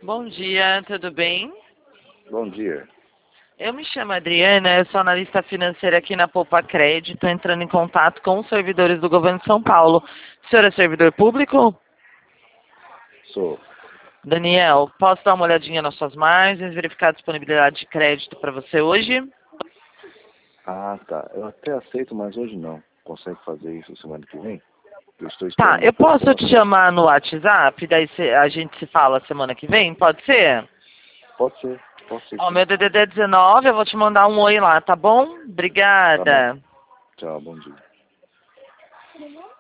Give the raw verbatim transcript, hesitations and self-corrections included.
Bom dia, tudo bem? Bom dia. Eu me chamo Adriana, eu sou analista financeira aqui na Poupa Crédito, entrando em contato com os servidores do governo de São Paulo. O senhor é servidor público? Sou. Daniel, posso dar uma olhadinha nas suas margens, verificar a disponibilidade de crédito para você hoje? Ah, tá. Eu até aceito, mas hoje não. Consegue fazer isso semana que vem? Eu estou Tá, esperando eu uma posso te proposta. chamar no WhatsApp, daí cê- a gente se fala semana que vem, pode ser? Pode ser. Pode ser Ó, sim. meu D D D é dezenove, eu vou te mandar um oi lá, tá bom? Tá bom. Obrigada. Tchau, bom dia.